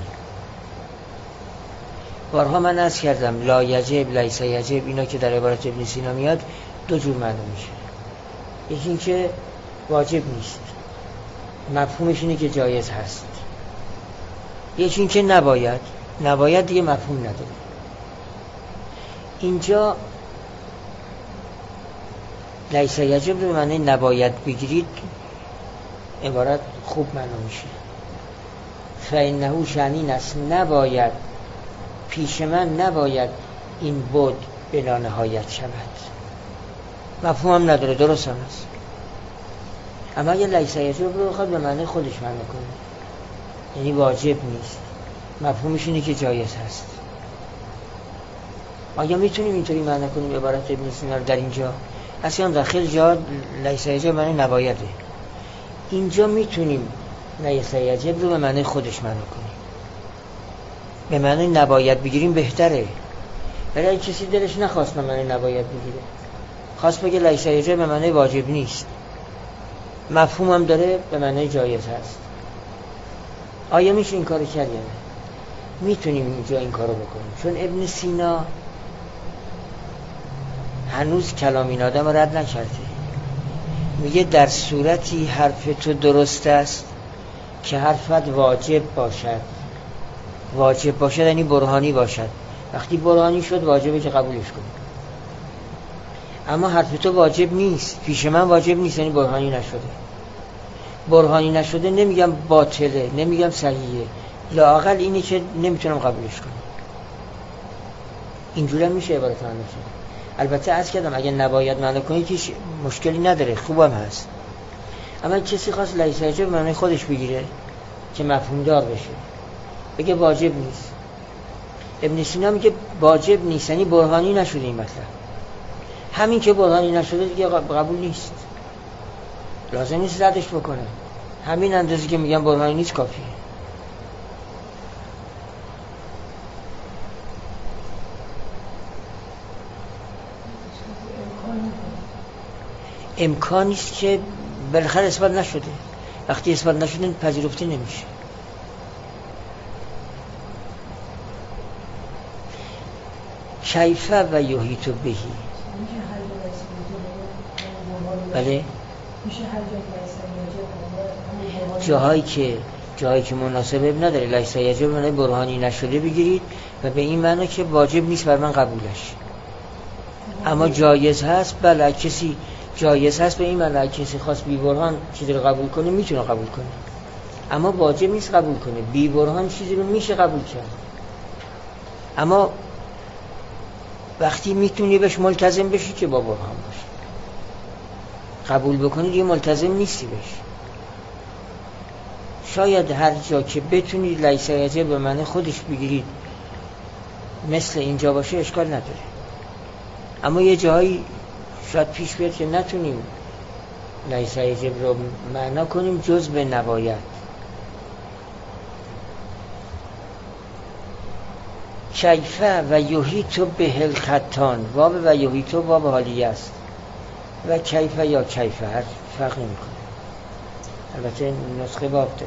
بارها من عرض کردم لا یجب، لیس یجب، اینا که در عبارت ابن سینا میاد دو جور معلوم میشه. یکی این که واجب نیست، مفهومش اینه که جایز هست. یکی این که نباید، نباید دیگه مفهوم نداره. اینجا لیس یجب رو به معنی نباید بگیرید، عبارت خوب معلوم میشه. فإنه شأن است، نباید، پیش من نباید این بعد بلا نهایت شود. مفهوم هم نداره، درست هم است. اما اگه لیس یجب رو بخواد به معنی خودش معنی کنه، یعنی واجب نیست، مفهومش اینه که جایز هست. آیا میتونیم اینطوری معنی کنیم عبارت ابن سینا در اینجا؟ اصلا در خیلی جا لیس یجب معنی نبایده. اینجا میتونیم لیس یجب رو به معنی خودش معنی کنیم، به معنی نباید بگیریم بهتره. ولی اگه کسی دلش نخواست به معنی نباید بگیره، خواست بگه لیس یجب به معنی واجب نیست، مفهوم هم داره به معنی جایز هست، آیا میشه این کارو کرد یا نه؟ میتونیم اینجا این کارو بکنیم، چون ابن سینا هنوز کلام این آدم رو رد نکرده. میگه در صورتی حرف تو درست است که حرفت واجب باشد. واجب باشد یعنی برهانی باشد. وقتی برهانی شد واجبه که قبولش کنی. اما حرف تو واجب نیست، پیش من واجب نیست، یعنی برهانی نشده. برهانی نشده نمیگم باطله، نمیگم صحیحه، لااقل اینی که نمیتونم قبولش کنم. اینجوری میشه عبارت معنی کنم. البته عرض کردم اگه نباید معنی کنی که مشکلی نداره، خوبم هست. اما کسی خواست لیس یجب معنی خودش بگیره که مفهوم دار بشه، بگه واجب نیست. ابن سینا میگه واجب نیست یعنی برهانی نشده این مطلب. همین که برهانی نشده دیگه قبول نیست، لازم نیست ردش بکنه. همین اندازه که میگم برهانی نیست کافیه. امکان نیست که بالاخره اثبات نشده. وقتی اثبات نشده پذیرفته نمیشه. کیفه و یحیط بهی. بله جاهایی که جایی که مناسبه نداره لیس یجب معنی برهانی نشده بگیرید و به این معنی که واجب نیست بر من قبولش، اما جایز هست. بله کسی جایز هست به این معنی کسی خواست بی برهان چیزی رو قبول کنه میتونه قبول کنه، اما واجب نیست قبول کنه. بی برهان چیزی رو میشه قبول کرد، اما وقتی میتونی بهش ملتزم بشی که با برهان باشه، قبول بکنی دیگه ملتزم نیستی بهش. شاید هر جا که بتونید لیس یجب به معنی خودش بگیرید مثل اینجا باشه اشکال نداره، اما یه جایی شاید پیش بیاد که نتونیم لیس یجب رو معنا کنیم جز به نباید. کیفه و یحیط به الخطان، واب و یحیط واب حالیه است و کیفه یا کیفه هر فرق نمی کنه. البته نسخه واب داره،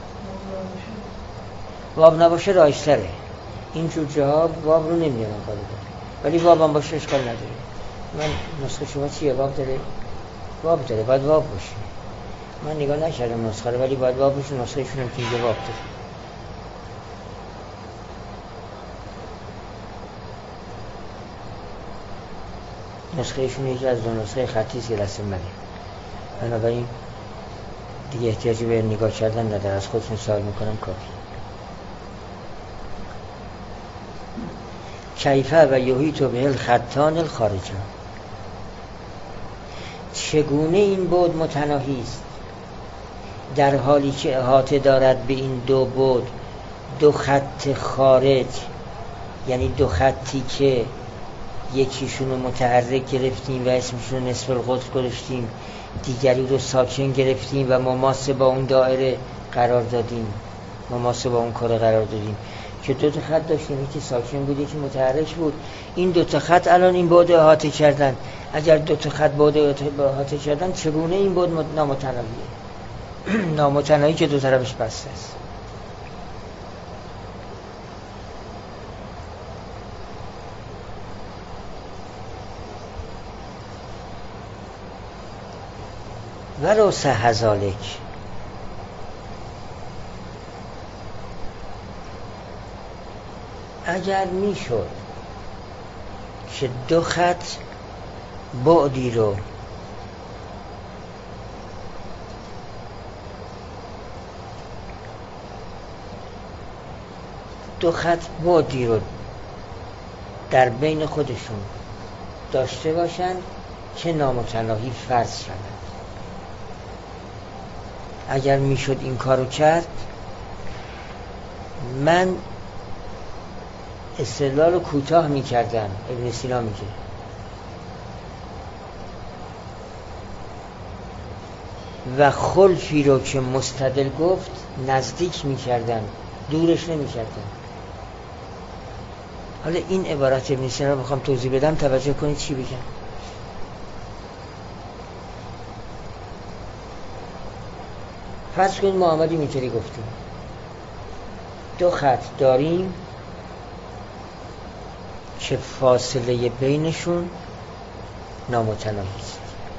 واب نباشه رایستره، اینجور جاها واب رو نمیارم کاری کنم، ولی واب هم باشه اشکال نداره. من نسخه شما چیه؟ واب داره؟ واب داره، باید واب باشه. من نگاه نکردم نسخه رو ولی باید واب باشه. نسخه شون هم که اینجا واب داره. نسخه شون یکی از دو نسخه خطیست که دست منه، بنابراین دیگه احتیاجی به نگاه کردن نداره، از خودتون سوال میکنم کافی. کیفه و یحیط به الخطان الخارجه، چگونه این بعد متناهی است در حالی که احاطه دارد به این دو بعد دو خط خارج، یعنی دو خطی که یکیشون رو متحرک گرفتیم و اسمشون نصف القطر گذاشتیم، دیگری رو ساکن گرفتیم و مماس با اون دایره قرار دادیم، مماس با اون کره قرار دادیم که دو تا خط داشتیم، یکی ساکن بود یکی متحرک بود. این دو تا خط الان این بعد احاطه کردن. اگر دو تا خط بعد احاطه کردن چگونه این بعد نامتناهیه؟ نامتناهی که دو طرفش بسته است. ولو صح ذلک، اگر میشد که دو خط بعدی رو دو خط بعدی رو در بین خودشون داشته باشند که نامتناهی فرض شود، اگر میشد این کارو کرد، من استدلال رو کوتاه میکردم. ابن سینا میگه و خلفی رو که مستدل گفت نزدیک میکردن، دورش نمیکردن. حالا این عبارت ابن سینا رو بخوام توضیح بدم توجه کنید چی بگم. فرض کنید ما آمدیم اینطوری گفتیم دو خط داریم که فاصله بینشون نامتناهی است.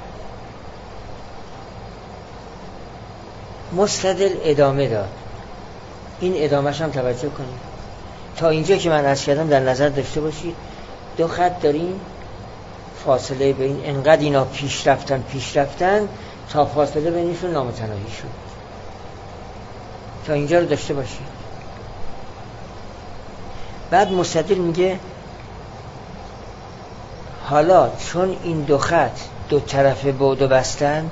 مستدل ادامه داد. این ادامهش هم توجه کنید. تا اینجا که من عرض کردم در نظر داشته باشید دو خط داریم، فاصله بین انقدر اینا پیش رفتن پیش رفتن تا فاصله بینشون نامتناهی شد. تا اینجا رو داشته باشید. بعد مستدل میگه حالا چون این دو خط دو طرف بعد و بستند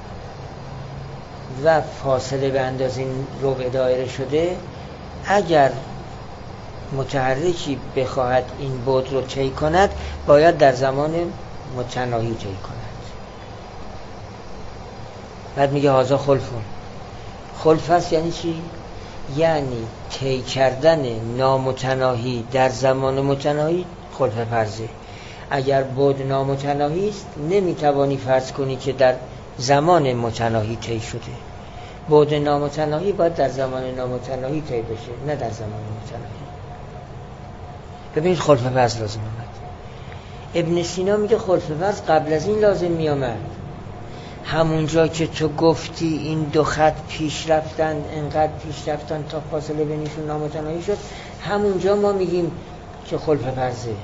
و فاصله به اندازه ربع دایره شده، اگر متحرکی بخواهد این بعد رو طی کند باید در زمان متناهی طی کند. بعد میگه هازا خلفون. خلف هست یعنی چی؟ یعنی طی کردن نامتناهی در زمان متناهی خلف فرضه. اگر بعد نامتناهی است نمیتوانی فرض کنی که در زمان متناهی طی شده. بعد نامتناهی باید در زمان نامتناهی طی بشه، نه در زمان متناهی. ببینید خلف فرض لازم آمد. ابن سینا میگه خلف فرض قبل از این لازم میامد. همونجا که تو گفتی این دو خط پیش رفتن، انقدر پیش رفتن تا فاصله بینشون نامتناهی شد، همونجا ما میگیم که خلف فرضه.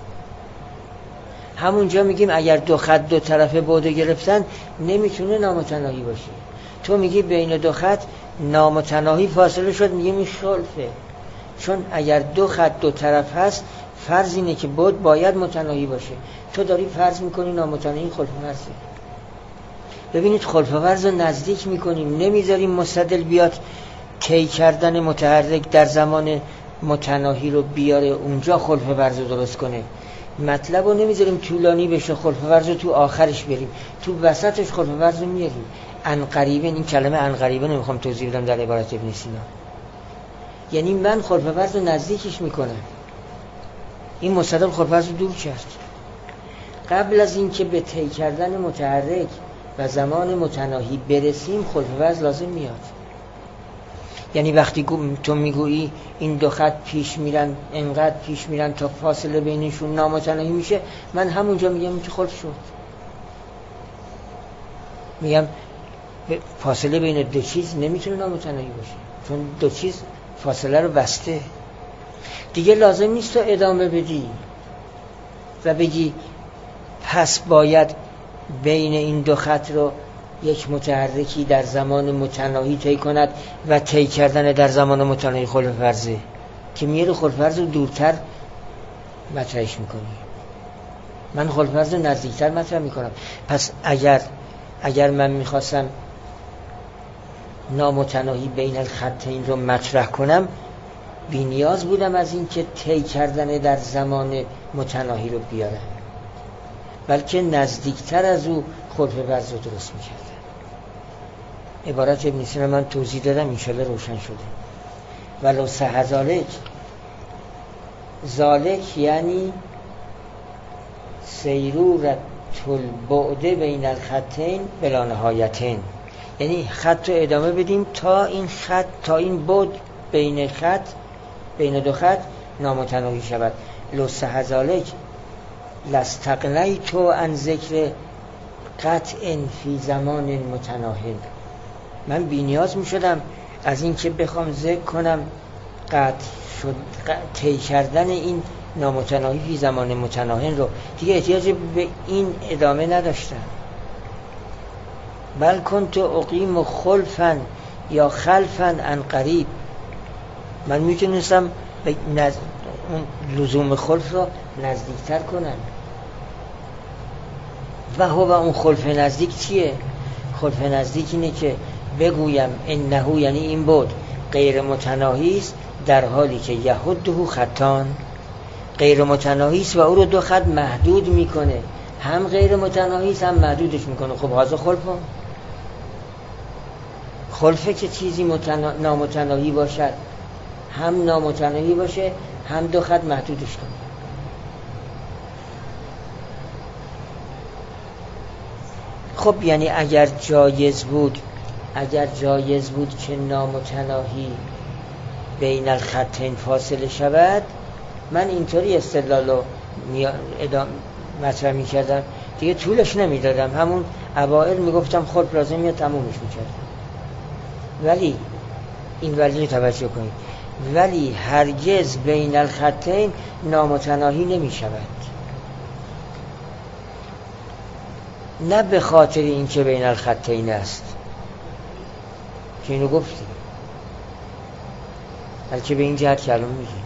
همونجا میگیم اگر دو خط دو طرفه بعد گرفتن نمیتونه نامتناهی باشه. تو میگی بین دو خط نامتناهی فاصله شد، میگیم این خلفه. چون اگر دو خط دو طرف هست فرض اینه که بعد باید متناهی باشه. تو داری فرض میکنی نامتناهی، خلف فرضه. ببینید خلف فرض رو نزدیک میکنیم، نمیذاریم مستدل بیاد طی کردن متحرک در زمان متناهی رو بیاره اونجا خلف فرض رو درست کنه. مطلب رو نمیذاریم طولانی بشه، خلف فرض رو تو آخرش بریم، تو وسطش خلف فرض رو میاریم. عنقریبا، این کلمه عنقریبا نمیخوام توضیح بدم در عبارت ابن سینا، یعنی من خلف فرض رو نزدیکش میکنم. این مستدل خلف فرض رو دور کرد. قبل از این که به طی کردن متحرک و زمان متناهی برسیم خلف فرض لازم میاد. یعنی وقتی تو میگویی این دو خط پیش میرن، انقدر پیش میرن تا فاصله بینشون نامتناهی میشه، من همونجا میگم که خلف شد. میگم فاصله بین دو چیز نمیتونه نامتناهی باشه، چون دو چیز فاصله رو بسته. دیگه لازم نیست تو ادامه بدی و بگی پس باید بین این دو خط رو یک متحرکی در زمان متناهی طی کند و طی کردن در زمان متناهی خلف فرضه، که میره خلف فرض رو دورتر مطرحش میکنی. من خلف فرض رو نزدیکتر مطرح میکنم. پس اگر اگر من میخواستم نامتناهی بین الخطین رو مطرح کنم، بی نیاز بودم از این که طی کردن در زمان متناهی رو بیارم، بلکه نزدیکتر از او خلف فرض رو درست میکردم. عبارت ابن سینا من توضیح دادم، انشالله روشن شده. ولو صح ذالک، ذالک یعنی سیرورة البعد بین الخطین بلا نهایتین، یعنی خط رو ادامه بدیم تا این خط تا این بعد بین خط بین دو خط نامتناهی شود. لو صح ذالک لاستغنیت عن ذکر قطع فی زمان متناهی، من بی نیاز می شدم از این که بخوام ذکر کنم قطع شد طی کردن این نامتناهی فی زمان متناهی رو، دیگه احتیاج به این ادامه نداشتم. بل کنت اقیم خلفا یا خلفا عن قریب، من میتونستم به نز... اون لزوم خلف رو نزدیکتر کنم. و هو اون خلف نزدیک چیه؟ خلف نزدیک اینه که بگویم انه، یعنی این بود غیر متناهی است در حالی که یهده خطان، غیر متناهی است و او رو دو خط محدود میکنه، هم غیر متناهی است هم محدودش میکنه. خب هذا خلفه. خلفه که چیزی متنا... نامتناهی باشد، هم نامتناهی باشه هم دو خط محدودش کنه. خب یعنی اگر جایز بود اگر جایز بود که نامتناهی بین الخطین فاصله شود، من اینطوری استدلال رو مطرح می کردم، دیگه طولش نمی دادم، همون اوائل می گفتم خود لازم یا تمومش می کردم. ولی این ولی توجه کنید، ولی هرگز بین الخطین نامتناهی نمی شود، نه به خاطر این که بین الخطین است که اینو گفتیم، بلکه به این جهت که الان میگیم.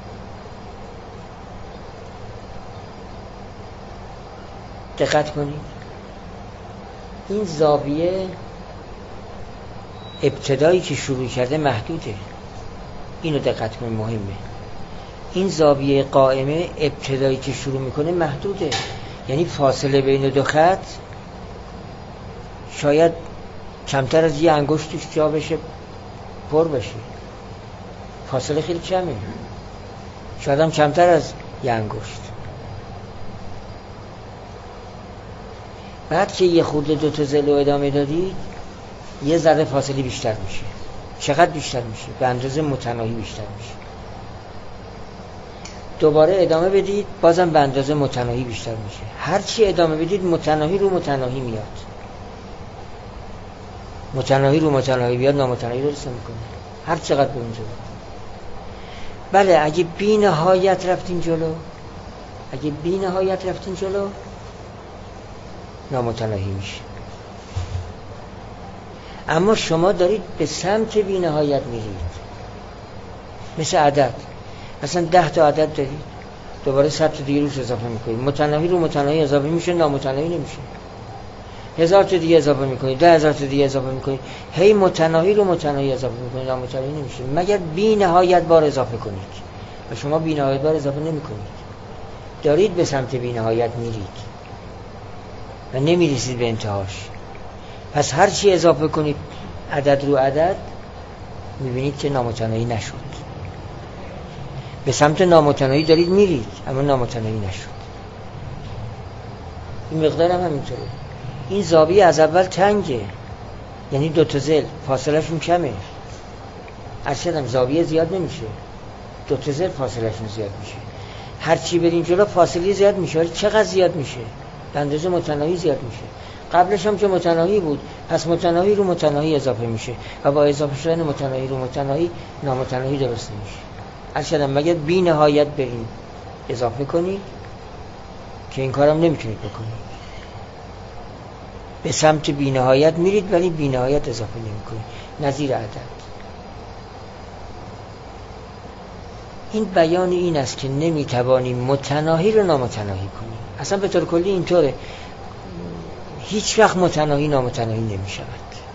دقت کنید، این زاویه ابتدایی که شروع کرده محدوده، اینو دقت کنید، مهمه. این زاویه قائمه ابتدایی که شروع میکنه محدوده، یعنی فاصله بین دو خط شاید کمتر از یه انگشتش جا بشه پر بشه، فاصله خیلی کمه، شاید هم کمتر از یه انگشت. بعد که یه خورده دو تا ضلع ادامه دادید یه ذره فاصله بیشتر میشه. چقدر بیشتر میشه؟ به اندازه متناهی بیشتر میشه. دوباره ادامه بدید، بازم به اندازه متناهی بیشتر میشه. هر چی ادامه بدید متناهی رو متناهی میاد، متناهی رو متناهی بیاد، نامتناهی رو رسم میکنه هر چقدر به اونجا. بله اگه بی نهایت رفتین جلو، اگه بی نهایت رفتین جلو نامتناهی میشه. اما شما دارید به سمت بی نهایت میرید، مثل عدد، مثلا ده تا عدد دارید، دوباره صد تا دیگه روش اضافه میکنید، متناهی رو متناهی اضافه میشه، نامتناهی نمیشه. هزار تا دیگه اضافه میکنید، ده هزار تا دیگه اضافه میکنید، هی متناهی رو متناهی اضافه میکنید، نامتناهی نمیشه مگر بی نهایت بار اضافه کنید. و شما بی نهایت بار اضافه نمیکنید، دارید به سمت بی نهایت میرید و نمیرسید به انتهاش. پس هر چی اضافه کنید عدد رو عدد، میبینید که نامتناهی نشد. به سمت نامتناهی دارید میرید اما نامتناهی نشد. این مقدار هم همینطوره. این زاویه از اول تنگه، یعنی دو تا ضلع فاصلهشون کمه، اصلا زاویه زیاد نمیشه، دو تا ضلع فاصلهشون زیاد میشه. هر چی برین جلو فاصله زیاد میشه. چقدر زیاد میشه؟ به اندازه متناهی زیاد میشه. قبلش هم که متناهی بود، پس متناهی رو متناهی اضافه میشه و با اضافه شدن متناهی رو متناهی نامتناهی درست نمیشه. اصلا مگر بی نهایت برین اضافه کنید که این کارم نمیتونید بکنید. به سمت بی نهایت میرید ولی بی نهایت اضافه نمیکنید، نظیر عدد. این بیان این است که نمیتوانیم متناهی رو نامتناهی کنیم. اصلا به طور کلی اینطوره، هیچ وقت متناهی نامتناهی نمی شود،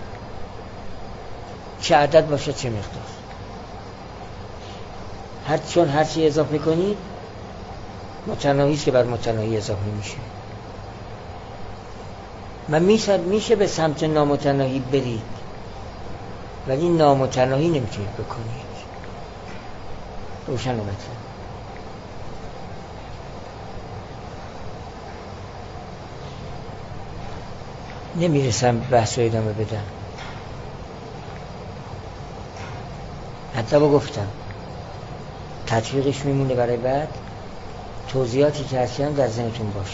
چه عدد باشه چه مقدار. هر چون هر چی اضافه کنید متناهی است که بر متناهی اضافه میشه. من میشه به سمت نامتناهی برید ولی نامتناهی نمیتونید بکنید. روشن و مطلب. نمیرسم بحث رو ادامه بدم، حتی با گفتم تطبیقش میمونه برای بعد. توضیحاتی که هستیم در ذهنتون باشه.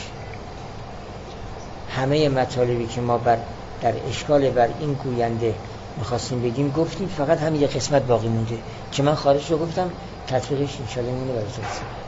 همه مطالبی که ما بر در اشکال بر این گوینده میخواستیم بگیم گفتیم، فقط همین یه قسمت باقی مونده که من خارج رو گفتم، تطبیقش انشاءالله میمونه برای جلسه.